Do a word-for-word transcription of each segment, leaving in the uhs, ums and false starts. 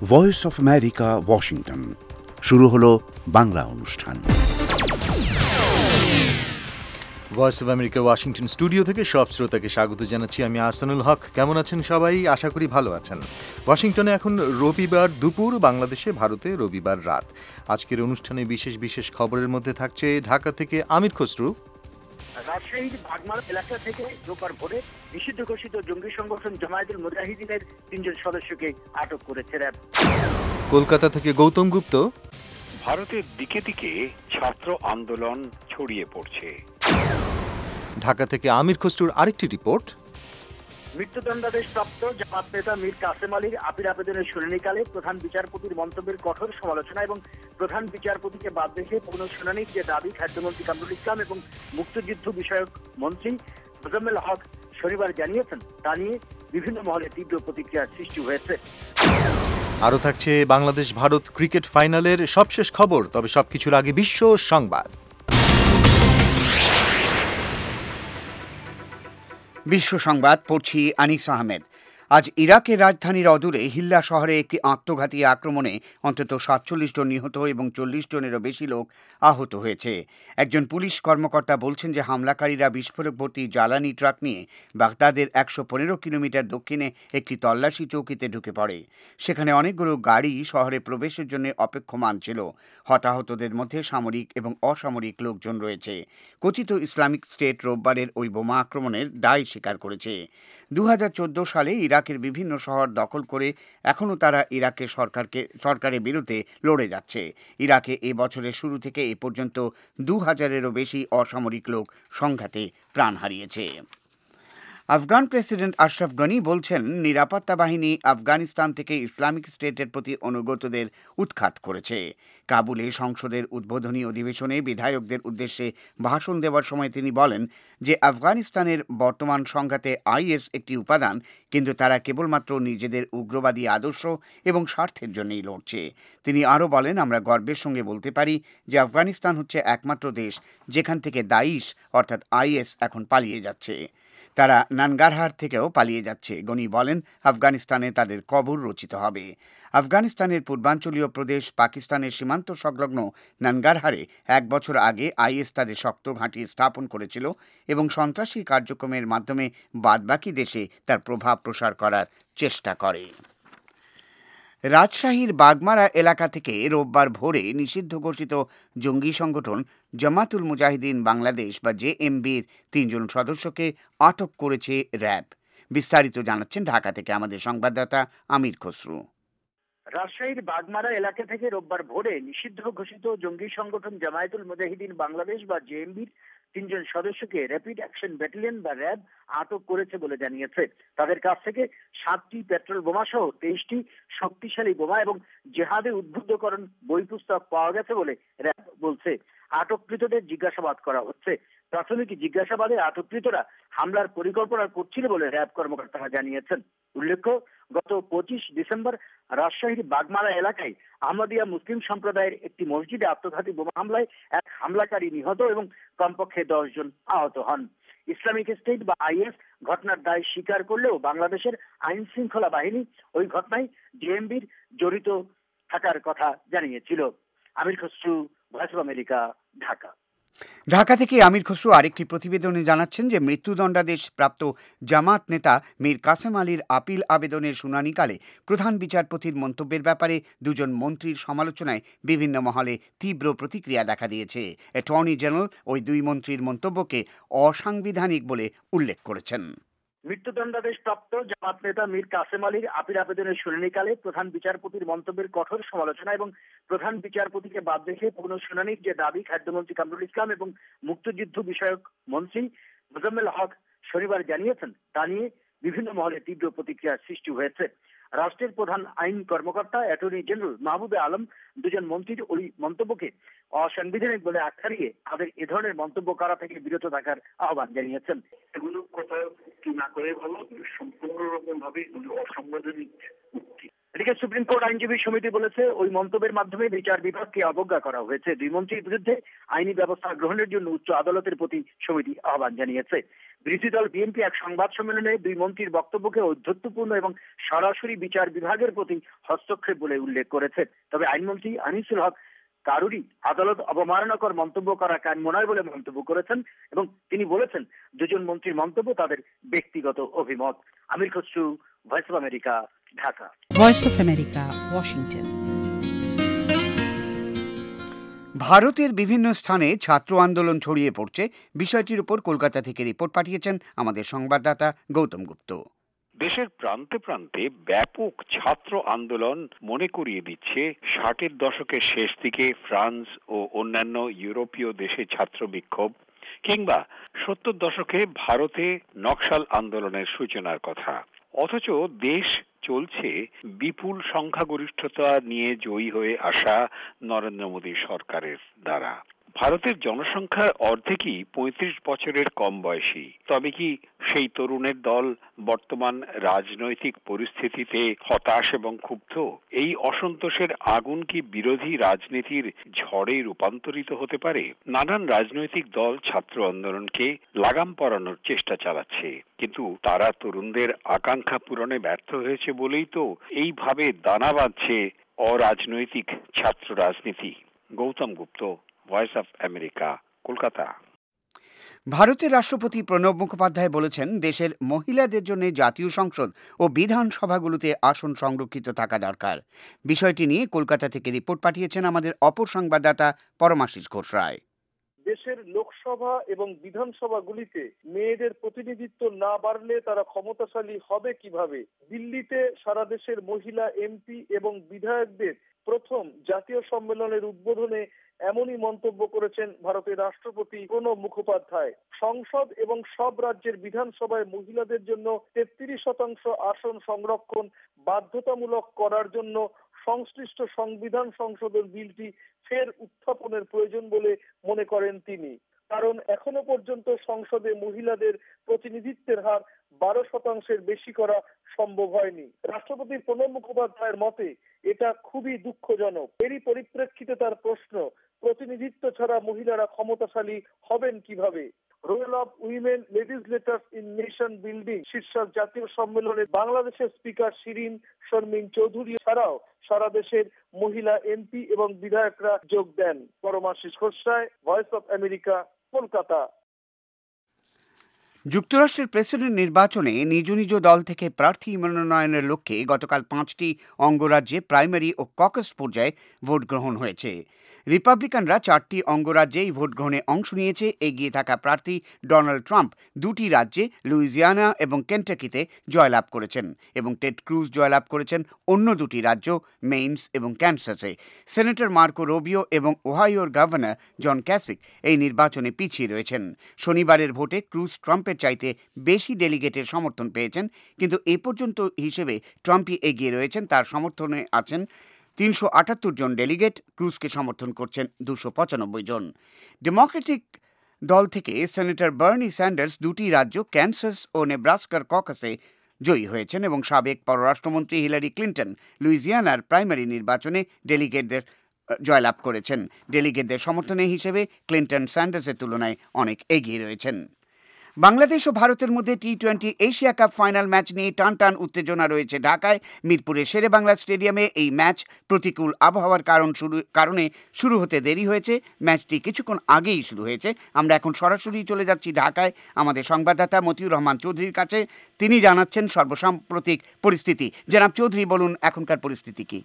Voice of America, Washington. শুরু হলো বাংলা অনুষ্ঠান। Voice of America Washington studio থেকে সব শ্রোতাকে স্বাগত জানাচ্ছি। আমি আহসানুল হক। কেমন আছেন সবাই? আশা করি ভালো আছেন। ওয়াশিংটনে এখন রবিবার দুপুর, বাংলাদেশে ভারতে রবিবার রাত। আজকের অনুষ্ঠানে বিশেষ বিশেষ খবরের মধ্যে থাকছে ঢাকা থেকে আমির খসরু। রাজশাহীর বাগমারা এলাকা থেকে রোববার ভোরে নিষিদ্ধ ঘোষিত জঙ্গি সংগঠন জামায়াতুল মুজাহিদিনের তিনজন সদস্যকে আটক করেছে র্যাব। কলকাতা থেকে গৌতম গুপ্ত। ভারতের দিকে দিকে ছাত্র আন্দোলন ছড়িয়ে পড়ছে। ঢাকা থেকে আমির খসরুর আরেকটি রিপোর্ট। মৃত্যুদণ্ডাদেশ প্রাপ্ত জামাত নেতা মীর কাসেম আলীর আপিল আবেদনের শুনানিকালে প্রধান বিচারপতির মন্তব্যের কঠোর সমালোচনা এবং প্রধান বিচারপতিকে বাদ রেখে পুনঃশুনানির যে দাবি খাদ্যমন্ত্রী কামরুল ইসলাম এবং মুক্তিযুদ্ধ বিষয়ক মন্ত্রী মোজাম্মেল হক শনিবার জানিয়েছেন, তা নিয়ে বিভিন্ন মহলে তীব্র প্রতিক্রিয়ার সৃষ্টি হয়েছে। আরও থাকছে বাংলাদেশ ভারত ক্রিকেট ফাইনালের সবশেষ খবর। তবে সবকিছুর আগে বিশ্ব সংবাদ। বিশ্ব সংবাদ পড়ছি আনিস আহমেদ। আজ ইরাকের রাজধানীর অদূরে হিল্লা শহরে একটি আত্মঘাতী আক্রমণে অন্তত সাতচল্লিশ জন নিহত এবং চল্লিশ জনেরও বেশি লোক আহত হয়েছে। একজন পুলিশ কর্মকর্তা বলছেন যে হামলাকারীরা বিস্ফোরক ভর্তি জ্বালানি ট্রাক নিয়ে বাগদাদের একশো পনেরো কিলোমিটার দক্ষিণে একটি তল্লাশি চৌকিতে ঢুকে পড়ে। সেখানে অনেকগুলো গাড়ি শহরে প্রবেশের জন্য অপেক্ষমান ছিল। হতাহতদের মধ্যে সামরিক এবং অসামরিক লোকজন রয়েছে। কথিত ইসলামিক স্টেট রোববারের ওই বোমা আক্রমণের দায় স্বীকার করেছে। দু হাজার চোদ্দো সালে ইরাকের বিভিন্ন শহর দখল করে এখনও তারা ইরাকের সরকারকে সরকারের বিরুদ্ধে লড়ে যাচ্ছে। ইরাকে এ বছরের শুরু থেকে এ পর্যন্ত দু হাজারেরও বেশি অসামরিক লোক সংঘাতে প্রাণ হারিয়েছে। আফগান প্রেসিডেন্ট আশরাফ গনি বলছেন, নিরাপত্তা বাহিনী আফগানিস্তান থেকে ইসলামিক স্টেটের প্রতি অনুগতদের উৎখাত করেছে। কাবুলে সংসদের উদ্বোধনী অধিবেশনে বিধায়কদের উদ্দেশ্যে ভাষণ দেওয়ার সময় তিনি বলেন যে আফগানিস্তানের বর্তমান সংঘাতে আইএস একটি উপাদান, কিন্তু তারা কেবলমাত্র নিজেদের উগ্রবাদী আদর্শ এবং স্বার্থের জন্যই লড়ছে। তিনি আরও বলেন, আমরা গর্বের সঙ্গে বলতে পারি যে আফগানিস্তান হচ্ছে একমাত্র দেশ যেখান থেকে দাইশ অর্থাৎ আইএস এখন পালিয়ে যাচ্ছে। তারা নানগারহার থেকেও পালিয়ে যাচ্ছে। গনি বলেন, আফগানিস্তানে তাদের কবর রচিত হবে। আফগানিস্তানের পূর্বাঞ্চলীয় প্রদেশ পাকিস্তানের সীমান্ত সংলগ্ন নানগারহারে এক বছর আগে আইএস তাদের শক্ত ঘাঁটি স্থাপন করেছিল এবং সন্ত্রাসী কার্যক্রমের মাধ্যমে বাদবাকি দেশে তার প্রভাব প্রসার করার চেষ্টা করে। রাজশাহীর বাগমারা এলাকা থেকে রোববার ভোরে নিষিদ্ধ ঘোষিত জঙ্গি সংগঠন জামাতুল মুজাহিদিন বাংলাদেশ বা জেএমবির তিনজন সদস্যকে আটক করেছে র্যাব। বিস্তারিত জানাচ্ছেন ঢাকা থেকে আমাদের সংবাদদাতা আমির খসরু। রাজশাহীর বাগমারা এলাকা থেকে রোববার ভোরে নিষিদ্ধ ঘোষিত জঙ্গি সংগঠন জামায়াতুল মুজাহিদিন বাংলাদেশ বা জেএমবির তিনজন সদস্যকে র্যাপিড অ্যাকশন ব্যাটালিয়ন বা র্যাব আটক করেছে বলে জানিয়েছে। তাদের কাছ থেকে সাতটি পেট্রোল বোমা সহ তেইশটি শক্তিশালী বোমা এবং জেহাদে উদ্বুদ্ধকরণ বই পুস্তক পাওয়া গেছে বলে র্যাব বলছে। আটককৃতদের জিজ্ঞাসাবাদ করা হচ্ছে। প্রাথমিক জিজ্ঞাসাবাদে আটককৃতরা হামলার পরিকল্পনা করছিল বলে র্যাব কর্মকর্তারা জানিয়েছেন। উল্লেখ্য, গত পঁচিশ ডিসেম্বর রাজশাহীর বাগমারা এলাকায় আহমদিয়া মুসলিম সম্প্রদায়ের একটি মসজিদে আত্মঘাতী বোমা হামলায় এক হামলাকারী নিহত এবং কমপক্ষে দশ জন আহত হন। ইসলামিক স্টেট বা আইএস ঘটনার দায় স্বীকার করলেও বাংলাদেশের আইন শৃঙ্খলা বাহিনী ওই ঘটনায় জেএমবির জড়িত থাকার কথা জানিয়েছিল। Amir Khasru, voice of America, Dhaka. Dhaka থেকে আমির খসরু আরেকটি প্রতিবেদনে জানাচ্ছেন যে মৃত্যুদণ্ডাদেশ প্রাপ্ত জামাত নেতা মীর কাসেম আলীর আপিল আবেদনের শুনানিকালে প্রধান বিচারপতির মন্তব্যের ব্যাপারে দুজন মন্ত্রীর সমালোচনায় বিভিন্ন মহলে তীব্র প্রতিক্রিয়া দেখা দিয়েছে। অ্যাটর্নি জেনারেল ওই দুই মন্ত্রীর মন্তব্যকে অসাংবিধানিক বলে উল্লেখ করেছেন। মৃত্যুদণ্ডাদেশ প্রাপ্ত জামাত নেতা মীর কাসেম আলীর আপিল আবেদনের শুনানিকালে প্রধান বিচারপতির মন্তব্যের কঠোর সমালোচনা এবং প্রধান বিচারপতিকে বাদ রেখে পুনঃশুনানির যে দাবি খাদ্যমন্ত্রী কামরুল ইসলাম এবং মুক্তিযুদ্ধ বিষয়ক মন্ত্রী মোজাম্মেল হক শনিবার জানিয়েছেন, তা নিয়ে বিভিন্ন মহলে তীব্র প্রতিক্রিয়ার সৃষ্টি হয়েছে। রাষ্ট্রের প্রধান আইন কর্মকর্তা অ্যাটর্নি জেনারেল মাহবুবে আলম দুজন মন্ত্রীর ওই মন্তব্যকে অসাংবিধানিক বলে আখ্যা দিয়ে তাদের এ ধরনের মন্তব্য করা থেকে বিরত থাকার আহ্বান জানিয়েছেন। এগুলো কথা কি না করে ভালো, সম্পূর্ণ রকম ভাবে অসাংবিধানিক উক্তি। এদিকে সুপ্রিম কোর্ট আইনজীবী সমিতি বলেছে ওই মন্তব্যের মাধ্যমে বিচার বিভাগকে অবজ্ঞা করা হয়েছে। দুই মন্ত্রীর বিরুদ্ধে আইনি ব্যবস্থা গ্রহণের জন্য উচ্চ আদালতের প্রতি সমিতি আহ্বান জানিয়েছে। বিরোধী দল বিএনপি এক সংবাদ সম্মেলনে দুই মন্ত্রীর বক্তব্যকে ঔদ্ধত্যপূর্ণ এবং সরাসরি বিচার বিভাগের প্রতি হস্তক্ষেপ বলে উল্লেখ করেছে। তবে আইনমন্ত্রী আনিসুল হক কারুরই আদালত অবমাননাকর মন্তব্য করা কাম্য নয় বলে মন্তব্য করেছেন এবং তিনি বলেছেন দুজন মন্ত্রীর মন্তব্য তাদের ব্যক্তিগত অভিমত। Amir Khasru, voice of America, Dhaka. Voice of America, Washington. ভারতের বিভিন্ন স্থানে ছাত্র আন্দোলন ছড়িয়ে পড়ছে। বিষয়টির উপর কলকাতা থেকে রিপোর্ট পাঠিয়েছেন আমাদের সংবাদদাতা গৌতম গুপ্ত। দেশের প্রান্তে প্রান্তে ব্যাপক ছাত্র আন্দোলন মনে করিয়ে দিচ্ছে ষাটের দশকের শেষ দিকে ফ্রান্স ও অন্যান্য ইউরোপীয় দেশে ছাত্র বিক্ষোভ, কিংবা সত্তর দশকে ভারতে নকশাল আন্দোলনের সূচনার কথা। অথচ দেশ চলছে বিপুল সংখ্যাগরিষ্ঠতা নিয়ে জয়ী হয়ে আসা নরেন্দ্র মোদী সরকারের দ্বারা। ভারতের জনসংখ্যার অর্ধেকই পঁয়ত্রিশ বছরের কম বয়সী। তবে কি সেই তরুণের দল বর্তমান রাজনৈতিক পরিস্থিতিতে হতাশ এবং ক্ষুব্ধ? এই অসন্তোষের আগুন কি বিরোধী রাজনীতির ঝড়ে রূপান্তরিত হতে পারে? নানান রাজনৈতিক দল ছাত্র আন্দোলনকে লাগাম পরানোর চেষ্টা চালাচ্ছে, কিন্তু তারা তরুণদের আকাঙ্ক্ষা পূরণে ব্যর্থ হয়েছে বলেই তো এইভাবে দানা বাঁধছে অরাজনৈতিক ছাত্র রাজনীতি। Gautam Gupta, voice of America, Kolkata. ভারতের রাষ্ট্রপতি প্রণব মুখোপাধ্যায় বলেছেন দেশের মহিলাদের জন্য জাতীয় সংসদ ও বিধানসভাগুলোতে আসন সংরক্ষিত থাকা দরকার। বিষয়টি নিয়ে কলকাতা থেকে রিপোর্ট পাঠিয়েছেন আমাদের অপর সংবাদদাতা পরমাশিস ঘোষ রায়। দেশের লোকসভা এবং বিধানসভাগুলিতে মেয়েদের প্রতিনিধিত্ব না বাড়লে তারা ক্ষমতাশালী হবে কিভাবে? দিল্লিতে সারা দেশের মহিলা এমপি এবং বিধায়কদের প্রথম জাতীয় সম্মেলনের উদ্বোধনে এমনই মন্তব্য করেছেন ভারতের রাষ্ট্রপতি প্রণব মুখোপাধ্যায়। সংসদ এবং সব রাজ্যের বিধানসভায় মহিলাদের জন্য তেত্রিশ শতাংশ আসন সংরক্ষণ বাধ্যতামূলক করার জন্য সংশ্লিষ্ট সংবিধান সংশোধন বিলটি ফের উত্থাপনের প্রয়োজন বলে মনে করেন তিনি। কারণ এখনো পর্যন্ত সংসদে মহিলাদের প্রতিনিধিত্বের হার বারো শতাংশের বেশি করা সম্ভব হয়নি। রাষ্ট্রপতি প্রণব মুখোপাধ্যায়ের মতে এটা খুবই দুঃখজনক। এরই পরিপ্রেক্ষিতে তার প্রশ্ন, প্রতিনিধিত্ব ছাড়া মহিলারা ক্ষমতাশালী হবেন কিভাবে? Role of women legislators in nation building শীর্ষক জাতীয় সম্মেলনে বাংলাদেশের স্পিকার শিরিন শর্মিন চৌধুরী ছাড়াও সারা দেশের মহিলা এমপি এবং বিধায়করা যোগ দেন। Paramashis Ghosh Roy, voice of America, Kolkata. যুক্তরাষ্ট্রের প্রেসিডেন্ট নির্বাচনে নিজ নিজ দল থেকে প্রার্থী মনোনয়নের লক্ষ্যে গতকাল পাঁচটি অঙ্গরাজ্যে প্রাইমারি ও ককাস পর্যায়ে ভোট গ্রহণ হয়েছে। রিপাবলিকানরা চারটি অঙ্গরাজ্যেই ভোট গ্রহণে অংশ নিয়েছে। এগিয়ে থাকা প্রার্থী ডোনাল্ড ট্রাম্প দুটি রাজ্যে লুইজিয়ানা এবং কেন্টাকিতে জয়লাভ করেছেন এবং টেড ক্রুজ জয়লাভ করেছেন অন্য দুটি রাজ্য মেইনস এবং ক্যানসাসে। সেনেটর মার্কো রুবিও এবং ওহাইওর গভর্নর জন ক্যাসিক এই নির্বাচনে পিছিয়ে রয়েছেন। শনিবারের ভোটে ক্রুজ ট্রাম্পের চাইতে বেশি ডেলিগেটের সমর্থন পেয়েছেন, কিন্তু এ পর্যন্ত হিসেবে ট্রাম্পই এগিয়ে রয়েছেন। তার সমর্থনে আছেন তিনশো আটাত্তর জন ডেলিগেট, ক্রুজকে সমর্থন করছেন দুশো পঁচানব্বই জন। ডেমোক্রেটিক দল থেকে সেনেটর বার্নি স্যান্ডার্স দুটি রাজ্য ক্যানসাস ও নেব্রাস্কার ককাসে জয়ী হয়েছেন এবং সাবেক পররাষ্ট্রমন্ত্রী হিলারি ক্লিন্টন লুইজিয়ানার প্রাইমারি নির্বাচনে ডেলিগেটদের জয়লাভ করেছেন। ডেলিগেটদের সমর্থনে হিসেবে ক্লিন্টন স্যান্ডার্সের তুলনায় অনেক এগিয়ে রয়েছেন। বাংলাদেশ ও ভারতের মধ্যে T twenty Asia cup final match নিয়ে টান টান উত্তেজনা রয়েছে ঢাকায় মিরপুরের শেরে বাংলা স্টেডিয়ামে। এই ম্যাচ প্রতিকূল আবহাওয়ার কারণ শুরু কারণে শুরু হতে দেরি হয়েছে। ম্যাচটি কিছুক্ষণ আগেই শুরু হয়েছে। আমরা এখন সরাসরি চলে যাচ্ছি ঢাকায় আমাদের সংবাদদাতা মতিউর রহমান চৌধুরীর কাছে। তিনি জানাচ্ছেন সর্বসাম্প্রতিক পরিস্থিতি। জনাব চৌধুরী, বলুন এখনকার পরিস্থিতি কি?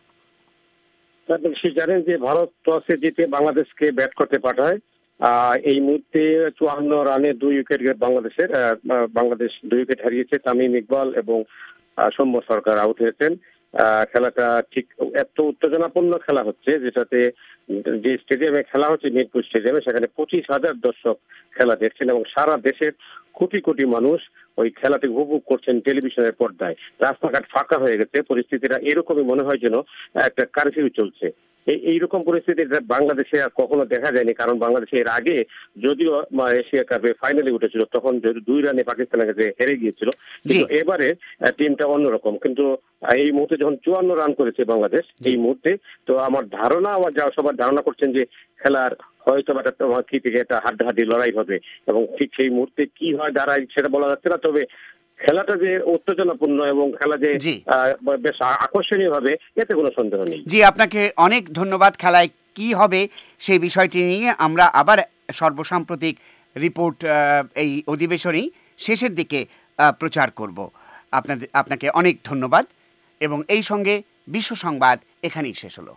জানেন যে ভারত টসে জিতে বাংলাদেশকে ব্যাট করতে পাঠায়। এই মুহূর্তে চুয়ান্ন রানে দুই উইকেট বাংলাদেশের বাংলাদেশ দুই উইকেট হারিয়েছে। তামিম ইকবাল এবং সৌম্য সরকার আউট হয়েছেন। খেলাটা ঠিক এত উত্তেজনাপূর্ণ খেলা হচ্ছে, যেটাতে যে স্টেডিয়ামে খেলা হচ্ছে মিরপুর স্টেডিয়ামে, সেখানে পঁচিশ হাজার দর্শক খেলা দেখছেন এবং সারা দেশের কোটি কোটি মানুষ ওই খেলাটি উপভোগ করছেন টেলিভিশনের পর্দায়। রাস্তাঘাট ফাঁকা হয়ে গেছে। পরিস্থিতিটা এরকমই মনে হয় যেন একটা কারফিউ চলছে। এইরকম পরিস্থিতি বাংলাদেশে আর কখনো দেখা যায়নি, কারণ বাংলাদেশে এর আগে যদিও এশিয়া কাপে ফাইনালে উঠেছিল তখন দুই রানে পাকিস্তানের কাছে হেরে গিয়েছিল, কিন্তু এবারে টিমটা অন্যরকম। কিন্তু এই মুহূর্তে যখন চুয়ান্ন রান করেছে বাংলাদেশ এই মুহূর্তে, তো আমার ধারণা, আমার যা সবার ধারণা করছেন যে খেলার হয়তো কি থেকে একটা হাড্ডাহাড্ডি লড়াই হবে, এবং ঠিক সেই মুহূর্তে কি হয় দাঁড়ায় সেটা বলা যাচ্ছে না। তবে খেলাটা যে উত্তেজনাপূর্ণ এবং খেলা যে বেশ আকর্ষণীয় হবে এতে কোনো সন্দেহ নেই। জি, আপনাকে অনেক ধন্যবাদ। খেলায় কি হবে সেই বিষয়টি নিয়ে আমরা আবার সর্বসাম্প্রতিক রিপোর্ট এই অধিবেশনেই শেষের দিকে প্রচার করব। আপনাদের আপনাকে অনেক ধন্যবাদ এবং এই সঙ্গে বিশ্ব সংবাদ এখানেই শেষ হলো।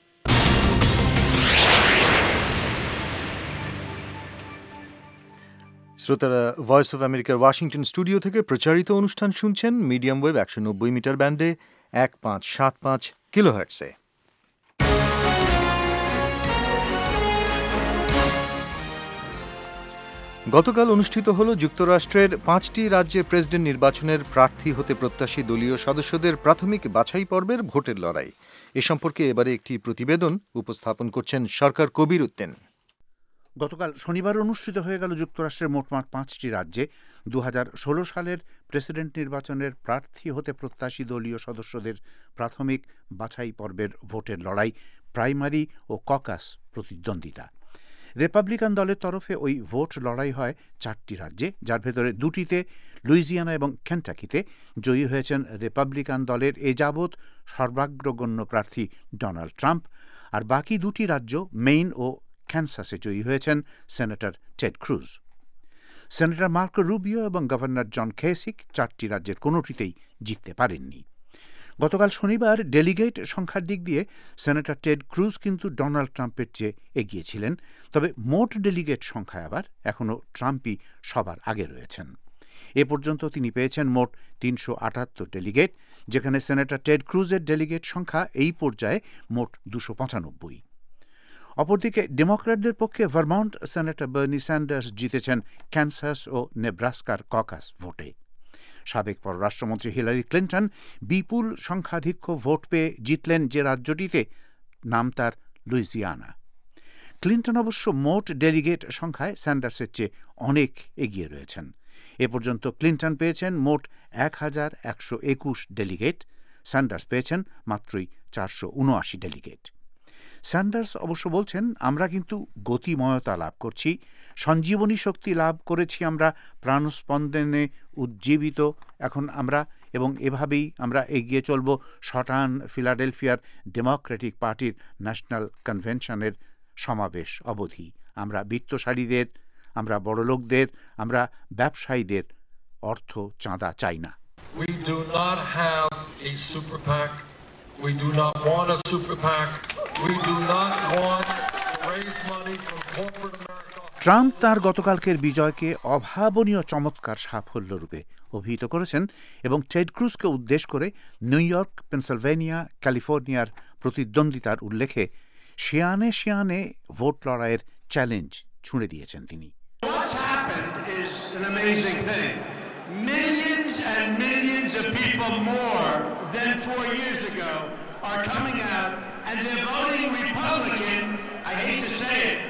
শ্রোতারা, ভয়েস অফ আমেরিকার ওয়াশিংটন স্টুডিও থেকে প্রচারিত অনুষ্ঠান শুনছেন মিডিয়াম ওয়েভ একশো নব্বই মিটার ব্যান্ডে এক পাঁচ সাত পাঁচ কিলোহার্টসে। গতকাল অনুষ্ঠিত হল যুক্তরাষ্ট্রের পাঁচটি রাজ্যের প্রেসিডেন্ট নির্বাচনের প্রার্থী হতে প্রত্যাশী দলীয় সদস্যদের প্রাথমিক বাছাই পর্বের ভোটের লড়াই। এ সম্পর্কে এবারে একটি প্রতিবেদন উপস্থাপন করছেন সরকার কবির উদ্দিন। গতকাল শনিবার অনুষ্ঠিত হয়ে গেল যুক্তরাষ্ট্রের মোটমাট পাঁচটি রাজ্যে দু হাজার ষোলো সালের প্রেসিডেন্ট নির্বাচনের প্রার্থী হতে প্রত্যাশী দলীয় সদস্যদের প্রাথমিক বাছাই পর্বের ভোটের লড়াই, প্রাইমারি ও ককাস প্রতিদ্বন্দ্বিতা। রিপাবলিকান দলের তরফে ওই ভোট লড়াই হয় চারটি রাজ্যে, যার ভেতরে দুটিতে লুইজিয়ানা এবং কেন্টাকিতে জয়ী হয়েছেন রিপাবলিকান দলের এ যাবৎ সর্বাগ্রগণ্য প্রার্থী ডোনাল্ড ট্রাম্প, আর বাকি দুটি রাজ্য মেইন ও ক্যানসাসে জয়ী হয়েছেন senator Ted Cruz. Senator Marco Rubio এবং গভর্নর জন কেসিক চারটি রাজ্যের কোনোটিতেই জিততে পারেননি। গতকাল শনিবার ডেলিগেট সংখ্যার দিক দিয়ে সেনেটর টেড ক্রুজ কিন্তু ডোনাল্ড ট্রাম্পের চেয়ে এগিয়েছিলেন, তবে মোট ডেলিগেট সংখ্যায় আবার এখনও ট্রাম্পই সবার আগে রয়েছেন। এ পর্যন্ত তিনি পেয়েছেন মোট তিনশো আটাত্তর ডেলিগেট, যেখানে সেনেটর টেড ক্রুজের ডেলিগেট সংখ্যা এই পর্যায়ে মোট দুশো পঁচানব্বই। অপরদিকে ডেমোক্র্যাটদের পক্ষে ভারমন্ট সেনেটর বার্নি স্যান্ডার্স জিতেছেন ক্যানসাস ও নেব্রাস্কার ককাস ভোটে। সাবেক পররাষ্ট্রমন্ত্রী হিলারি ক্লিন্টন বিপুল সংখ্যাধিক্য ভোট পেয়ে জিতলেন যে রাজ্যটিতে, নাম তার লুইজিয়ানা। ক্লিন্টন অবশ্য মোট ডেলিগেট সংখ্যায় স্যান্ডার্সের চেয়ে অনেক এগিয়ে রয়েছেন। এ পর্যন্ত ক্লিন্টন পেয়েছেন মোট এক হাজার একশো একুশ ডেলিগেট, স্যান্ডার্স পেয়েছেন মাত্রই চারশো উনআশি ডেলিগেট। স্যান্ডার্স অবশ্য বলছেন, আমরা কিন্তু গতিময়তা লাভ করছি, সঞ্জীবনী শক্তি লাভ করেছি, আমরা প্রাণস্পন্দনে উজ্জীবিত এখন আমরা, এবং এভাবেই আমরা এগিয়ে চলব শটান ফিলাডেলফিয়ার ডেমোক্রেটিক পার্টির ন্যাশনাল কনভেনশনের সমাবেশ অবধি। আমরা বিত্তশালীদের, আমরা বড়লোকদের, আমরা ব্যবসায়ীদের অর্থ চাঁদা চাই না। We do not have a super PAC. We do not want a super PAC. We do not want to raise money from corporate America. Trump তার গতকালকের বিজয়কে অভাবনীয় চমৎকার সাফল্যরূপে অভিহিত করেছেন এবং টেড ক্রুজকে উদ্দেশ্য করে নিউ ইয়র্ক, পেনসিলভেনিয়া, ক্যালিফোর্নিয়ার প্রতিদ্বন্দ্বিতার উল্লেখে শিয়ানে শিয়ানে ভোট লড়াইয়ের চ্যালেঞ্জ ছুঁড়ে দিয়েছেন তিনি। What's happened is an amazing thing. Millions and millions of people more than four years ago are coming out and they're voting Republican. I hate to say it.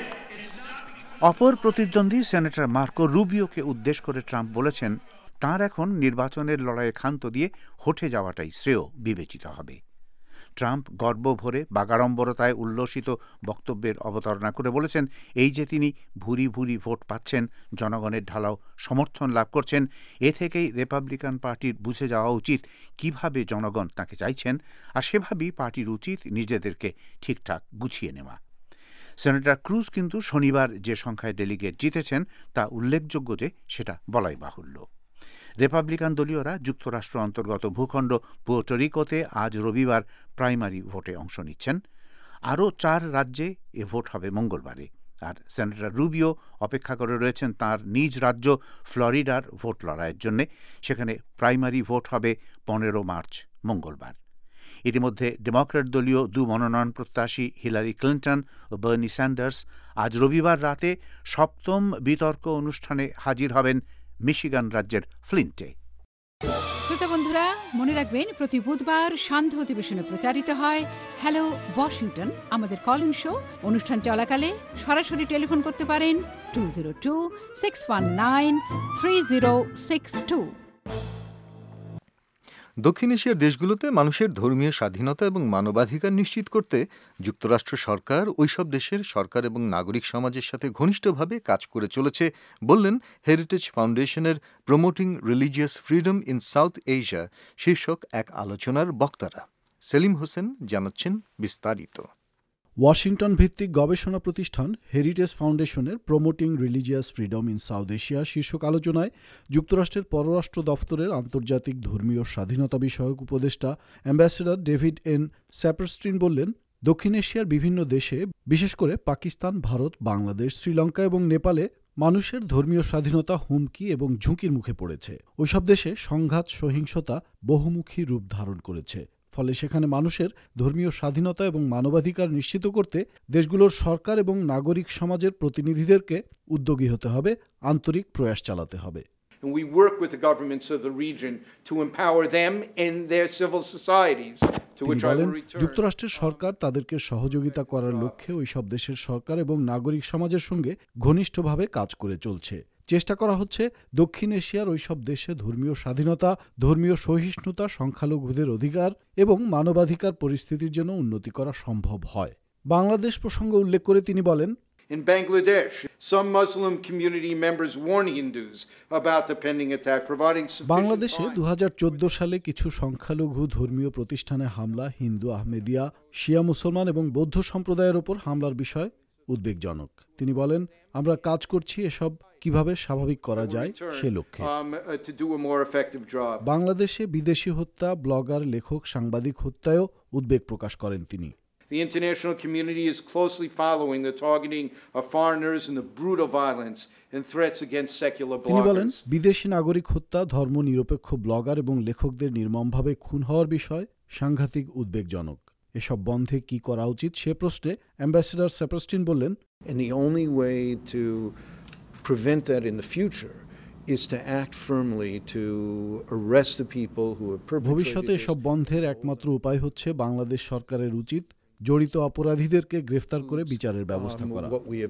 অপর প্রতিদ্বন্দ্বী senator Marco রুবিওকে উদ্দেশ্য করে Trump বলেছেন, তাঁর এখন নির্বাচনের লড়াইয়ে ক্ষান্ত দিয়ে হটে যাওয়াটাই শ্রেয় বিবেচিত হবে। ট্রাম্প গর্বভরে বাগাড়ম্বরতায় উল্লসিত বক্তব্যের অবতারণা করে বলেছেন, এই যে তিনি ভুরি ভুরি ভোট পাচ্ছেন, জনগণের ঢালাও সমর্থন লাভ করছেন, এ থেকেই রিপাবলিকান পার্টির বুঝে যাওয়া উচিত কিভাবে জনগণ তাকে চাইছেন, আর সেভাবেই পার্টির উচিত নিজেদেরকে ঠিকঠাক গুছিয়ে নেওয়া। সেনেটর ক্রুজ কিন্তু শনিবার যে সংখ্যায় ডেলিগেট জিতেছেন তা উল্লেখযোগ্য যে সেটা বলাই বাহুল্য। রিপাবলিকান দলীয়রা যুক্তরাষ্ট্র অন্তর্গত ভূখণ্ড পুয়ের্টো-রিকোতে আজ রবিবার প্রাইমারি ভোটে অংশ নিচ্ছেন। আরও চার রাজ্যে এ ভোট হবে মঙ্গলবারে, আর সেনেটর রুবিও অপেক্ষা করে রয়েছেন তাঁর নিজ রাজ্য ফ্লোরিডার ভোট লড়াইয়ের জন্য। সেখানে প্রাইমারি ভোট হবে পনেরো মার্চ মঙ্গলবার। ইতিমধ্যে ডেমোক্র্যাট দলীয় দু মনোনয়ন প্রত্যাশী হিলারি ক্লিন্টন ও বার্নি স্যান্ডার্স আজ রবিবার রাতে সপ্তম বিতর্ক অনুষ্ঠানে হাজির হবেন মিশিগান রাজ্যের ফ্লিন্টে। শ্রোতা বন্ধুরা, মনে রাখবেন প্রতি বুধবার সান্ধ্য অধিবেশনে প্রচারিত হয় হ্যালো ওয়াশিংটন, আমাদের কলিং শো। অনুষ্ঠান চলাকালে সরাসরি টেলিফোন করতে পারেন two zero two six one nine three zero six two. দক্ষিণ এশিয়ার দেশগুলোতে মানুষের ধর্মীয় স্বাধীনতা এবং মানবাধিকার নিশ্চিত করতে যুক্তরাষ্ট্র সরকার ওইসব দেশের সরকার এবং নাগরিক সমাজের সাথে ঘনিষ্ঠভাবে কাজ করে চলেছে বললেন হেরিটেজ ফাউন্ডেশনের promoting religious freedom in South Asia শীর্ষক এক আলোচনার বক্তারা। সেলিম হোসেন জানাচ্ছেন বিস্তারিত। ওয়াশিংটন ভিত্তিক গবেষণা প্রতিষ্ঠান হেরিটেজ ফাউন্ডেশনের promoting religious freedom in South Asia শীর্ষক আলোচনায় যুক্তরাষ্ট্রের পররাষ্ট্র দফতরের আন্তর্জাতিক ধর্মীয় স্বাধীনতা বিষয়ক উপদেষ্টা অ্যাম্বাসেডর ডেভিড এন স্যাপারস্টিন বললেন, দক্ষিণ এশিয়ার বিভিন্ন দেশে, বিশেষ করে পাকিস্তান, ভারত, বাংলাদেশ, শ্রীলঙ্কা এবং নেপালে মানুষের ধর্মীয় স্বাধীনতা হুমকি এবং ঝুঁকির মুখে পড়েছে। ওইসব দেশে সংঘাত, সহিংসতা বহুমুখী রূপ ধারণ করেছে। ফলে সেখানে মানুষের ধর্মীয় স্বাধীনতা এবং মানবাধিকার নিশ্চিত করতে দেশগুলোর সরকার এবং নাগরিক সমাজের প্রতিনিধিদেরকে উদ্যোগী হতে হবে, আন্তরিক প্রয়াস চালাতে হবে। And we work with the governments of the region to empower them in their civil societies. তিনি বলেন, যুক্তরাষ্ট্রের সরকার তাদেরকে সহযোগিতা করার লক্ষ্যে ওইসব দেশের সরকার এবং নাগরিক সমাজের সঙ্গে ঘনিষ্ঠভাবে কাজ করে চলছে। চেষ্টা করা হচ্ছে দক্ষিণ এশিয়ার ওইসব দেশে ধর্মীয় স্বাধীনতা, ধর্মীয় সহিষ্ণুতা, সংখ্যালঘুদের অধিকার এবং মানবাধিকার পরিস্থিতির জন্য উন্নতি করা সম্ভব হয়। বাংলাদেশ প্রসঙ্গ উল্লেখ করে তিনি বলেন, In Bangladesh, some Muslim community members warn Hindus about the pending attack, providing sufficient বাংলাদেশে দু হাজার চোদ্দ সালে কিছু সংখ্যালঘু ধর্মীয় প্রতিষ্ঠানে হামলা, হিন্দু, আহমেদিয়া, শিয়া মুসলমান এবং বৌদ্ধ সম্প্রদায়ের ওপর হামলার বিষয় উদ্বেগজনক। তিনি বলেন, আমরা কাজ করছি এসব কিভাবে স্বাভাবিক করা যায় সে লক্ষ্যে। বাংলাদেশে বিদেশি হত্যা, ব্লগার, লেখক, সাংবাদিক হত্যায়ও উদ্বেগ প্রকাশ করেন তিনি। The international community is closely following the targeting of foreigners and the brutal violence and threats against secular bloggers. তিনি বলেন, বিদেশি নাগরিক হত্যা, ধর্ম নিরপেক্ষ ব্লগার এবং লেখকদের নির্মমভাবে খুন হওয়ার বিষয় সাংঘাতিক উদ্বেগজনক। এসব বন্ধে কি করা উচিত সে প্রশ্নে অ্যাম্বাসেডর স্যাপারস্টিন বললেন, And the only way to prevent that in the future is to act firmly to arrest the people who have perpetrated. ভবিষ্যতে এসব বন্ধের একমাত্র উপায় হচ্ছে বাংলাদেশ সরকারের উচিত জড়িত অপরাধীদেরকে গ্রেফতার করে বিচারের ব্যবস্থা করা।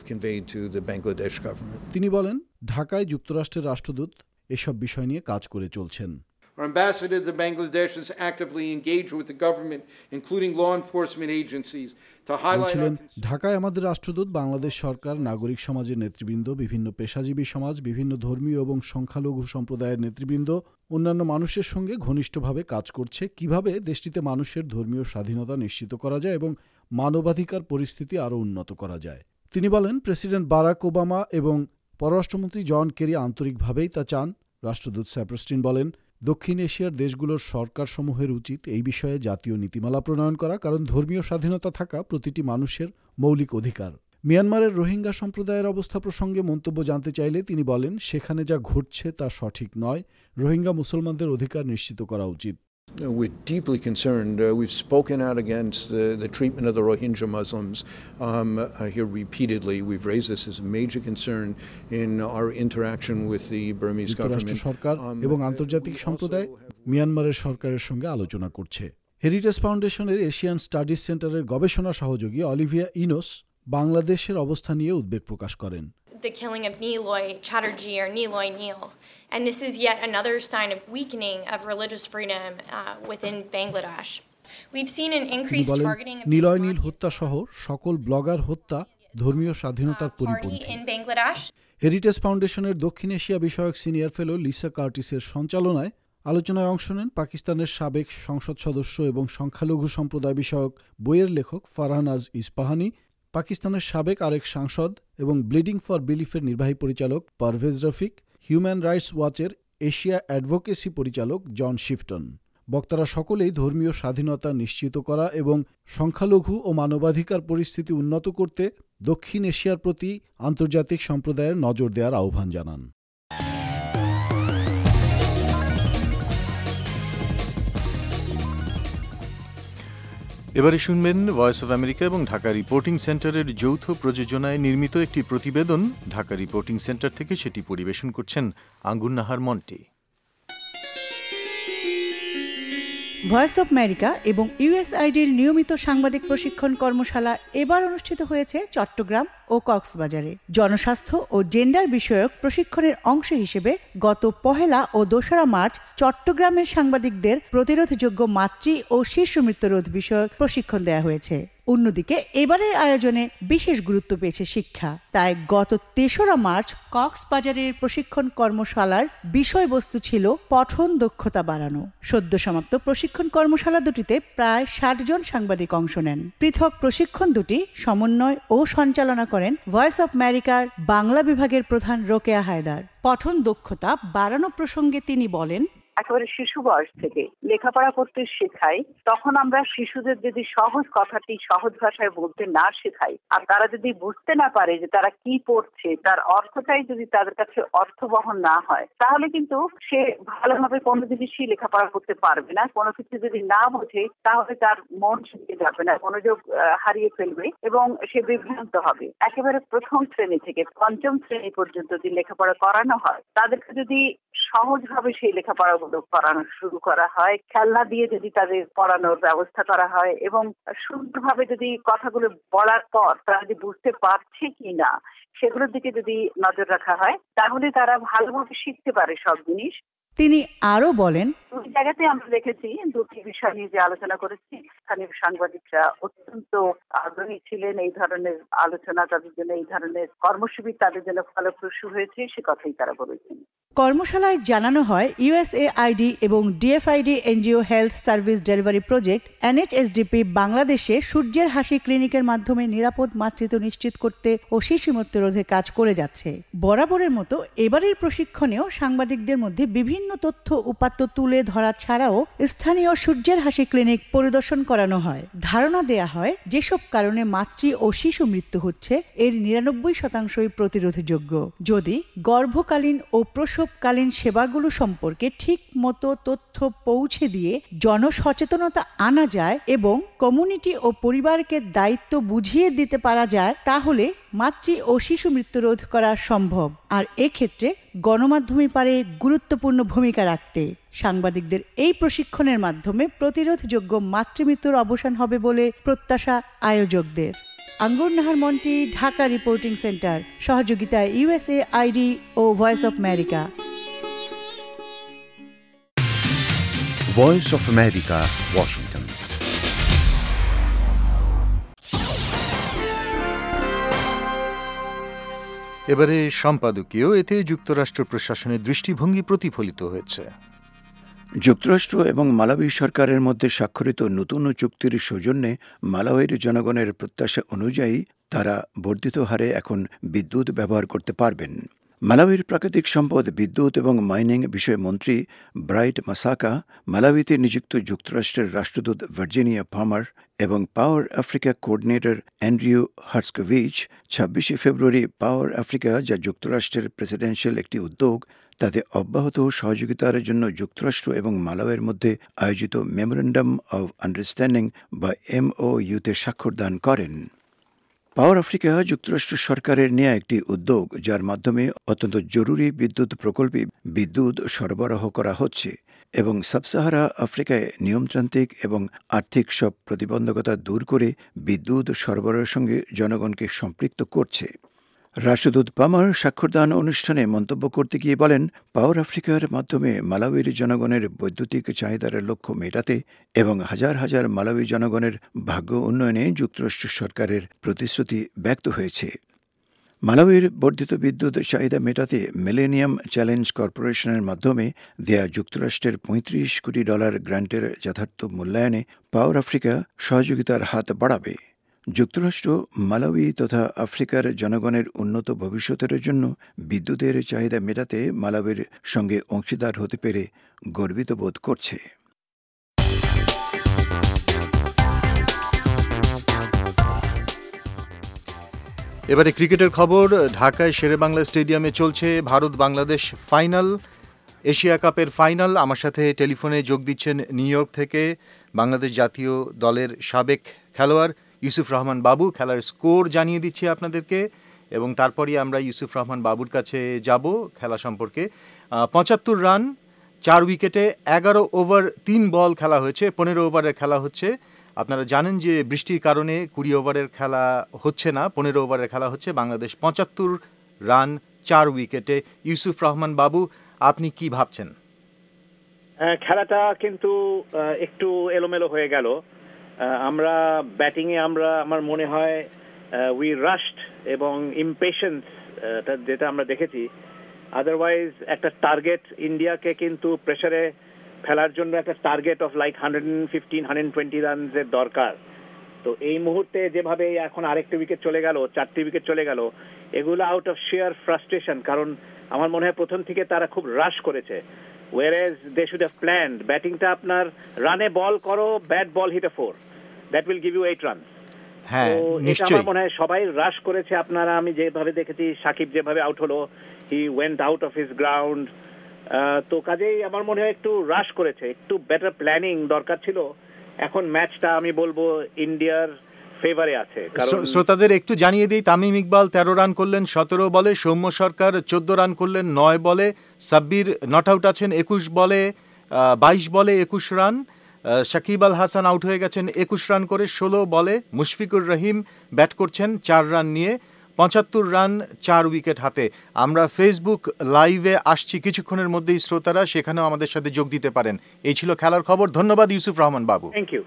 তিনি বলেন, ঢাকায় যুক্তরাষ্ট্রের রাষ্ট্রদূত এসব বিষয় নিয়ে কাজ করে চলছেন। Our ambassador to Bangladesh is actively engaged with the government, including law enforcement agencies, to highlight. ঢাকায় আমাদের রাষ্ট্রদূত বাংলাদেশ সরকার, নাগরিক সমাজের নেতৃবৃন্দ, বিভিন্ন পেশাজীবী সমাজ, বিভিন্ন ধর্মীয় এবং সংখ্যালঘু সম্প্রদায়ের নেতৃবৃন্দ, অন্যান্য মানুষের সঙ্গে ঘনিষ্ঠভাবে কাজ করছে কিভাবে দেশটিতে মানুষের ধর্মীয় স্বাধীনতা নিশ্চিত করা যায় এবং মানবাধিকার পরিস্থিতি আরও উন্নত করা যায়। তিনি বলেন, প্রেসিডেন্ট বারাক ওবামা এবং পররাষ্ট্রমন্ত্রী জন কেরি আন্তরিকভাবেই তা চান। রাষ্ট্রদূত স্যাপারস্টিন বলেন, দক্ষিণ এশিয়ার দেশগুলোর সরকারসমূহের উচিত এই বিষয়ে জাতীয় নীতিমালা প্রণয়ন করা, কারণ ধর্মীয় স্বাধীনতা থাকা প্রতিটি মানুষের মৌলিক অধিকার। মিয়ানমারের রোহিঙ্গা সম্প্রদায়ের অবস্থা প্রসঙ্গে মন্তব্য জানতে চাইলে তিনি বলেন, সেখানে যা ঘটছে তা সঠিক নয়। রোহিঙ্গা মুসলমানদের অধিকার নিশ্চিত করা উচিত। We're deeply concerned. Uh, we've spoken out against the, the treatment of the Rohingya Muslims um, uh, here repeatedly. We've raised this as a major concern in our interaction with the Burmese government. সরকার এবং আন্তর্জাতিক সম্প্রদায় মিয়ানমারের সরকারের সঙ্গে আলোচনা করছে। Heritage ফাউন্ডেশনের Asian studies সেন্টারের গবেষণা সহযোগী অলিভিয়া ইনোস বাংলাদেশের অবস্থা নিয়ে উদ্বেগ প্রকাশ করেন। The killing of Niloy Chatterjee or Niloy Neal. And this is yet another sign of weakening of religious freedom uh, within Bangladesh. We've seen an increased targeting of Niloy নীল হত্যা সহ সকল ব্লগার হত্যা ধর্মীয় স্বাধীনতার পরিপন্থী। in Bangladesh. হেরিটেজ ফাউন্ডেশনের দক্ষিণ Asia বিষয়ক সিনিয়র ফেলো লিসা কার্টিসের সঞ্চালনায় আলোচনায় অংশ নেন পাকিস্তানের সাবেক সংসদ সদস্য এবং সংখ্যালঘু সম্প্রদায় বিষয়ক বইয়ের লেখক ফারহানাজ ইস্পাহানি, পাকিস্তানের সাবেক আরেক সাংসদ এবং ব্লিডিং ফর বিলিফের নির্বাহী পরিচালক পারভেজ রফিক, হিউম্যান রাইটস ওয়াচের এশিয়া অ্যাডভোকেসি পরিচালক জন শিফটন। বক্তারা সকলেই ধর্মীয় স্বাধীনতা নিশ্চিত করা এবং সংখ্যালঘু ও মানবাধিকার পরিস্থিতি উন্নত করতে দক্ষিণ এশিয়ার প্রতি আন্তর্জাতিক সম্প্রদায়ের নজর দেওয়ার আহ্বান জানান। এবারে শুনবেন ভয়েস অব আমেরিকা এবং ঢাকা রিপোর্টিং সেন্টারের যৌথ প্রযোজনায় নির্মিত একটি প্রতিবেদন। ঢাকা রিপোর্টিং সেন্টার থেকে সেটি পরিবেশন করছেন Angur Nahar Monty. Voice of America এবং ইউএসআইডির নিয়মিত সাংবাদিক প্রশিক্ষণ কর্মশালা এবার অনুষ্ঠিত হয়েছে চট্টগ্রাম ও কক্সবাজারে। জনস্বাস্থ্য ও জেন্ডার বিষয়ক প্রশিক্ষণের অংশ হিসেবে গত পহেলা ও দোসরা মার্চ চট্টগ্রামের সাংবাদিকদের প্রতিরোধযোগ্য মাতৃ ও শিশু মৃত্যুরোধ বিষয়ক প্রশিক্ষণ দেওয়া হয়েছে। অন্যদিকে এবারের আয়োজনে বিশেষ গুরুত্ব পেয়েছে শিক্ষা। তাই গত তেসরা মার্চ কক্সবাজারের প্রশিক্ষণ কর্মশালার বিষয়বস্তু ছিল পঠন দক্ষতা বাড়ানো। সদ্য সমাপ্ত প্রশিক্ষণ কর্মশালা দুটিতে প্রায় ষাট জন সাংবাদিক অংশ নেন। পৃথক প্রশিক্ষণ দুটি সমন্বয় ও সঞ্চালনা করেন ভয়েস অফ আমেরিকার বাংলা বিভাগের প্রধান রোকেয়া হায়দার। পঠন দক্ষতা বাড়ানো প্রসঙ্গে তিনি বলেন, একেবারে শিশু বয়স থেকে লেখাপড়া করতে শেখাই, তখন আমরা শিশুদের যদি সহজ কথাটি সহজ ভাষায় বলতে না শেখাই, আর তারা যদি বুঝতে না পারে যে তারা কি পড়ছে, তার অর্থটাই যদি তাদের কাছে অর্থবহন না হয়, তাহলে কিন্তু সে ভালোভাবে কোনো জিনিসই লেখাপড়া করতে পারবে না। কোনো কিছু যদি না বোঝে তাহলে তার মন শিখে যাবে না, মনোযোগ হারিয়ে ফেলবে এবং সে বিভ্রান্ত হবে। একেবারে প্রথম শ্রেণী থেকে পঞ্চম শ্রেণী পর্যন্ত যদি লেখাপড়া করানো হয়, তাদেরকে যদি সহজভাবে সেই লেখাপড়া পড়ানো শুরু করা হয়, খেলনা দিয়ে যদি তাদের পড়ানোর ব্যবস্থা করা হয় এবং সুন্দরভাবে যদি কথাগুলো বলার পর তারা যদি বুঝতে পারছে কি না সেগুলোর দিকে যদি নজর রাখা হয়, তাহলে তারা ভালোভাবে শিখতে পারে সব জিনিস। তিনি আরো বলেন, দুই জায়গাতে আমরা দেখেছি, দুটি বিষয় নিয়ে যে আলোচনা করেছি, স্থানীয় সাংবাদিকরা অত্যন্ত আগ্রহী ছিলেন এই ধরনের আলোচনা, তাদের জন্য এই ধরনের কর্মসূচি তাদের জন্য ফলপ্রসূ হয়েছে, সে কথাই তারা বলেছেন। কর্মশালায় জানানো হয় ইউএসএআইডি এবং DFID NGO health service delivery project NHSDP বাংলাদেশে সূর্যের হাসি ক্লিনিকের মাধ্যমে নিরাপদ মাতৃত্ব নিশ্চিত করতে ও শিশু মৃত্যু রোধে কাজ করে যাচ্ছে। বরাবরের মতো এবারের প্রশিক্ষণেও সাংবাদিকদের মধ্যে বিভিন্ন তথ্য উপাত্ত তুলে ধরা ছাড়াও স্থানীয় সূর্যের হাসি ক্লিনিক পরিদর্শন করানো হয়। ধারণা দেয়া হয় যেসব কারণে মাতৃ ও শিশু মৃত্যু হচ্ছে এর নিরানব্বই শতাংশই প্রতিরোধযোগ্য যদি গর্ভকালীন ও প্রসবকালীন সেবাগুলো সম্পর্কে ঠিক মতো তথ্য পৌঁছে দিয়ে জনসচেতনতা আনা যায় এবং কমিউনিটি ও পরিবারকে দায়িত্ব বুঝিয়ে দিতে পারা যায়, তাহলে মাতৃ ও শিশু মৃত্যু রোধ করা সম্ভব। আর এক্ষেত্রে গণমাধ্যমই পারে গুরুত্বপূর্ণ ভূমিকা রাখতে। সাংবাদিকদের এই প্রশিক্ষণের মাধ্যমে প্রতিরোধযোগ্য মাতৃমৃত্যুর অবসান হবে বলে প্রত্যাশা আয়োজকদের। আঙ্গুর নাহার মন্টি, ঢাকা রিপোর্টিং সেন্টার, সহযোগিতায় ইউএসএআইডি ও voice of America. Voice of America, Washington. এবারে সম্পাদকীয়, এতে যুক্তরাষ্ট্র প্রশাসনের দৃষ্টিভঙ্গি প্রতিফলিত হয়েছে। যুক্তরাষ্ট্র এবং মালাউই সরকারের মধ্যে স্বাক্ষরিত নতুন চুক্তির সৌজন্যে মালাউইর জনগণের প্রত্যাশা অনুযায়ী তারা বর্ধিত হারে এখন বিদ্যুৎ ব্যবহার করতে পারবেন। মালাউইর প্রাকৃতিক সম্পদ, বিদ্যুৎ এবং মাইনিং বিষয়মন্ত্রী ব্রাইট মাসাকা, মালাউইতে নিযুক্ত যুক্তরাষ্ট্রের রাষ্ট্রদূত ভার্জিনিয়া পামার এবং power Africa coordinator Andrew Herscowitz ছাব্বিশে ফেব্রুয়ারি পাওয়ার আফ্রিকা, যা যুক্তরাষ্ট্রের প্রেসিডেন্সিয়াল একটি উদ্যোগ, তাতে অব্যাহত সহযোগিতার জন্য যুক্তরাষ্ট্র এবং মালাউইয়ের মধ্যে আয়োজিত মেমোরেন্ডাম অব আন্ডারস্ট্যান্ডিং বা এমওইউতে স্বাক্ষর দান করেন। পাওয়ার আফ্রিকা যুক্তরাষ্ট্র সরকারের নেয়া একটি উদ্যোগ, যার মাধ্যমে অত্যন্ত জরুরি বিদ্যুৎ প্রকল্পে বিদ্যুৎ সরবরাহ করা হচ্ছে এবং সাবসাহারা আফ্রিকায় নিয়মতান্ত্রিক এবং আর্থিক সব প্রতিবন্ধকতা দূর করে বিদ্যুৎ সরবরাহের সঙ্গে জনগণকে সম্পৃক্ত করছে। রাষ্ট্রদূত পামার স্বাক্ষরদান অনুষ্ঠানে মন্তব্য করতে গিয়ে বলেন, পাওয়ার আফ্রিকার মাধ্যমে মালাউইর জনগণের বৈদ্যুতিক চাহিদার লক্ষ্য মেটাতে এবং হাজার হাজার মালাউই জনগণের ভাগ্য উন্নয়নে যুক্তরাষ্ট্র সরকারের প্রতিশ্রুতি ব্যক্ত হয়েছে। মালাউইর বর্ধিত বিদ্যুৎ চাহিদা মেটাতে মিলেনিয়াম চ্যালেঞ্জ কর্পোরেশনের মাধ্যমে দেয়া যুক্তরাষ্ট্রের পঁয়ত্রিশ কোটি ডলার গ্র্যান্টের যথার্থ মূল্যায়নে পাওয়ার আফ্রিকা সহযোগিতার হাত বাড়াবে। যুক্তরাষ্ট্র মালাউই তথা আফ্রিকার জনগণের উন্নত ভবিষ্যতের জন্য বিদ্যুতের চাহিদা মেটাতে মালাউইর সঙ্গে অংশীদার হতে পেরে গর্বিত বোধ করছে। এবারে ক্রিকেটের খবর। ঢাকায় শেরেবাংলা স্টেডিয়ামে চলছে ভারত বাংলাদেশ ফাইনাল, এশিয়া কাপের ফাইনাল। আমার সাথে টেলিফোনে যোগ দিচ্ছেন নিউ ইয়র্ক থেকে বাংলাদেশ জাতীয় দলের সাবেক খেলোয়াড় ইউসুফ রহমান বাবু। খেলার স্কোর জানিয়ে দিচ্ছি আপনাদেরকে এবং তারপরই আমরা ইউসুফ রহমান বাবুর কাছে যাব খেলা সম্পর্কে। পঁচাত্তর রান, চার উইকেটে এগারো ওভার তিন বল খেলা হয়েছে, পনেরো ওভারের খেলা হচ্ছে। আপনারা জানেন যে বৃষ্টির কারণে কুড়ি ওভারের খেলা হচ্ছে না, পনেরো ওভারের খেলা হচ্ছে। বাংলাদেশ পঁচাত্তর রান চার উইকেটে। ইউসুফ রহমান বাবু, আপনি কি ভাবছেন? খেলাটা কিন্তু একটু এলোমেলো হয়ে গেল। আমরা ব্যাটিংয়ে আমরা আমার মনে হয় উই রাশড এবং ইমপেশেন্স যেটা আমরা দেখেছি। আদারওয়াইজ একটা টার্গেট ইন্ডিয়াকে কিন্তু প্রেসারে ফেলার জন্য একটা target of like hundred fifteen hundred twenty রানসের দরকার। তো এই মুহূর্তে যেভাবে এখন আরেকটা উইকেট চলে গেল, চারটি উইকেট চলে গেল, এগুলো আউট অফ শিয়ার ফ্রাস্ট্রেশন। কারণ আমার মনে হয় প্রথম থেকে তারা খুব রাশ করেছে। whereas they should have planned ব্যাটিংটা আপনার রানে বল করো, bat ball hit a four, that will give you eight run. হ্যাঁ, এটা আমার মনে হয় সবাই রাশ করেছে। আপনারা আমি যেভাবে দেখেছি, সাকিব যেভাবে আউট হলো, he went out of his ground. তো কাজেই আমার মনে হয় একটু রাশ করেছে, একটু বেটার প্ল্যানিং দরকার ছিল। এখন ম্যাচটা আমি বলবো ইন্ডিয়ার ফেভারে আছে। শ্রোতাদের একটু জানিয়ে দিই, তামিম ইকবাল তেরো রান করলেন সতেরো বলে, সৌম্য সরকার চোদ্দ রান করলেন নয় বলে, সাব্বির নট আউট আছেন একুশ বলে বাইশ বলে একুশ রান, সাকিব আল হাসান আউট হয়ে গেছেন একুশ রান করে ষোলো বলে, মুশফিকুর রহিম ব্যাট করছেন চার রান নিয়ে, পঁচাত্তর রান চার উইকেট হাতে। আমরা ফেসবুক লাইভে আসছি কিছুক্ষণের মধ্যেই, শ্রোতারা সেখানেও আমাদের সাথে যোগ দিতে পারেন। এই ছিল খেলার খবর। ধন্যবাদ ইউসুফ রহমান বাবু। Thank you.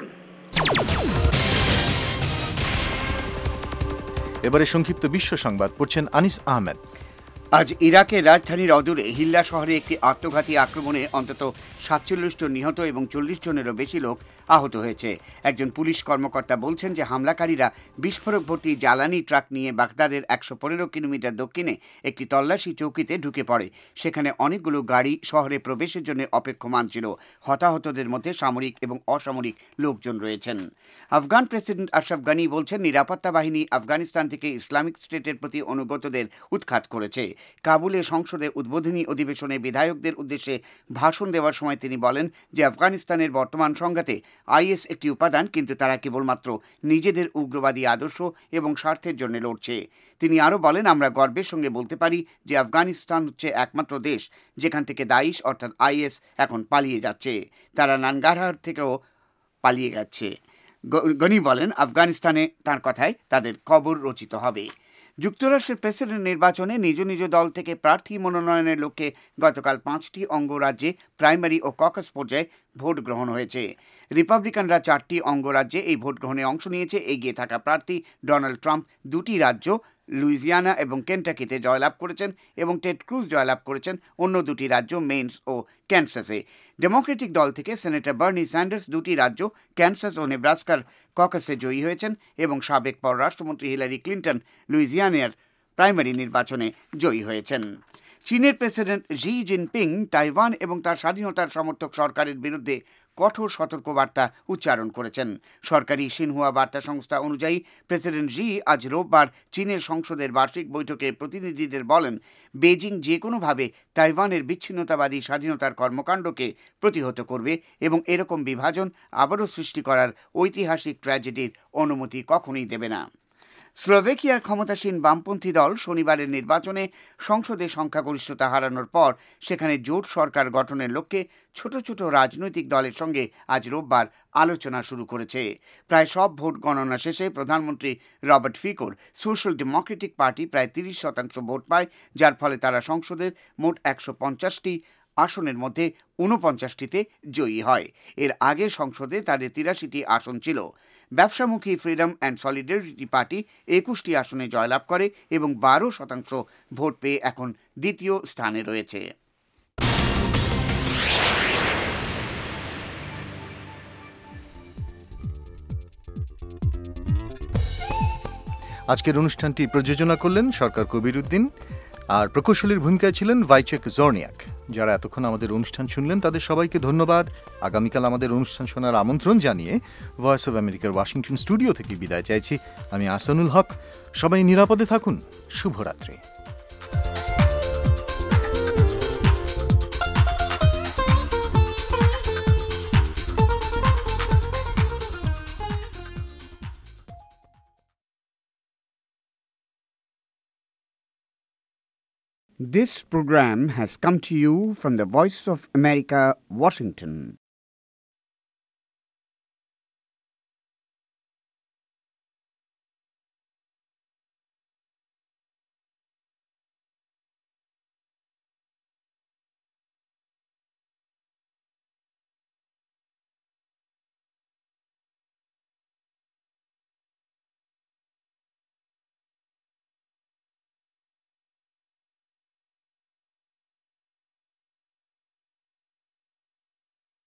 এবারে সংক্ষিপ্ত বিশ্ব সংবাদ পড়ছেন আনিস আহমেদ। আজ ইরাকের রাজধানীর অদূরে হিল্লা শহরে একটি আত্মঘাতী আক্রমণে অন্তত সাতচল্লিশ জন নিহত এবং চল্লিশ জনেরও বেশি লোক আহত হয়েছে। একজন পুলিশ কর্মকর্তা বলছেন যে হামলাকারীরা বিস্ফোরক ভর্তি জ্বালানি ট্রাক নিয়ে বাগদাদের একশো পনেরো কিলোমিটার দক্ষিণে একটি তল্লাশি চৌকিতে ঢুকে পড়ে। সেখানে অনেকগুলো গাড়ি শহরে প্রবেশের জন্য অপেক্ষমান ছিল। হতাহতদের মধ্যে সামরিক এবং অসামরিক লোকজন রয়েছেন। আফগান প্রেসিডেন্ট আশরাফ গানি বলছেন নিরাপত্তা বাহিনী আফগানিস্তান থেকে ইসলামিক স্টেটের প্রতি অনুগতদের উৎখাত করেছে। কাবুলে সংসদে উদ্বোধনী অধিবেশনে বিধায়কদের উদ্দেশ্যে ভাষণ দেওয়ার সময় তিনি বলেন যে আফগানিস্তানের বর্তমান সংঘাতে আইএস একটি উপাদান, কিন্তু তারা কেবলমাত্র নিজেদের উগ্রবাদী আদর্শ এবং স্বার্থের জন্য লড়ছে। তিনি আরও বলেন, আমরা গর্বের সঙ্গে বলতে পারি যে আফগানিস্তান হচ্ছে একমাত্র দেশ যেখান থেকে দাইশ অর্থাৎ আইএস এখন পালিয়ে যাচ্ছে। তারা নানগারহার থেকেও পালিয়ে যাচ্ছে। গনি বলেন, আফগানিস্তানে তার কথায় তাদের কবর রচিত হবে। যুক্তরাষ্ট্রের প্রেসিডেন্ট নির্বাচনে নিজ নিজ দল থেকে প্রার্থী মনোনয়নের লক্ষ্যে গতকাল পাঁচটি অঙ্গরাজ্যে প্রাইমারি ও ককাস পর্যায়ে ভোট গ্রহণ হয়েছে। রিপাবলিকানরা চারটি অঙ্গরাজ্যে এই ভোট গ্রহণে অংশ নিয়েছে। এগিয়ে থাকা প্রার্থী ডোনাল্ড ট্রাম্প দুটি রাজ্য লুইজিয়ানা এবং কেন্টাকিতে জয়লাভ করেছেন এবং টেড ক্রুজ জয়লাভ করেছেন অন্য দুটি রাজ্য মেইনস ও ক্যানসাসে। ডেমোক্রেটিক দল থেকে সেনেটর বার্নি স্যান্ডার্স দুটি রাজ্য ক্যানসাস ও নেব্রাস্কার ককাসে জয়ী হয়েছেন এবং সাবেক পররাষ্ট্রমন্ত্রী হিলারি ক্লিন্টন লুইজিয়ানার প্রাইমারি নির্বাচনে জয়ী হয়েছেন। চীনের প্রেসিডেন্ট জি জিনপিং তাইওয়ান এবং তার স্বাধীনতার সমর্থক সরকারের বিরুদ্ধে কঠোর সতর্কবার্তা উচ্চারণ করেছেন। সরকারি সিনহুয়া বার্তা সংস্থা অনুযায়ী প্রেসিডেন্ট জি আজ রোববার চীনের সংসদের বার্ষিক বৈঠকে প্রতিনিধিদের বলেন, বেজিং যে কোনোভাবে তাইওয়ানের বিচ্ছিন্নতাবাদী স্বাধীনতার কর্মকাণ্ডকে প্রতিহত করবে এবং এরকম বিভাজন আবারও সৃষ্টি করার ঐতিহাসিক ট্র্যাজেডির অনুমতি কখনোই দেবে না। স্লোভেকিয়ার ক্ষমতাসীন বামপন্থী দল শনিবারের নির্বাচনে সংসদে সংখ্যাগরিষ্ঠতা হারানোর পর সেখানে জোট সরকার গঠনের লক্ষ্যে ছোট ছোট রাজনৈতিক দলের সঙ্গে আজ রোববার আলোচনা শুরু করেছে। প্রায় সব ভোট গণনা শেষে প্রধানমন্ত্রী রবার্ট ফিকোর সোশ্যাল ডেমোক্রেটিক পার্টি প্রায় তিরিশ শতাংশ ভোট পায়, যার ফলে তারা সংসদের মোট একশো পঞ্চাশটি আসনের মধ্যে ঊনপঞ্চাশটিতে জয়ী হয়। এর আগে সংসদে তাদের তিরাশিটি আসন ছিল। ব্যবসামুখী ফ্রিডম অ্যান্ড সলিডারিটি পার্টি একুশটি আসনে জয়লাভ করে এবং বারো শতাংশ ভোট পেয়ে এখন দ্বিতীয় স্থানে রয়েছে। আজকের অনুষ্ঠানটি প্রযোজনা করলেন সরকার কবির উদ্দিন, আর প্রকৌশলীর ভূমিকায় ছিলেন ভাইচেক জর্নিয়াক। যারা এতক্ষণ আমাদের অনুষ্ঠান শুনলেন তাদের সবাইকে ধন্যবাদ। আগামীকাল আমাদের অনুষ্ঠান শোনার আমন্ত্রণ জানিয়ে ভয়েস অব আমেরিকার ওয়াশিংটন স্টুডিও থেকে বিদায় চাইছি। আমি আহসানুল হক। সবাই নিরাপদে থাকুন। শুভরাত্রি। This program has come to you from the Voice of America, Washington.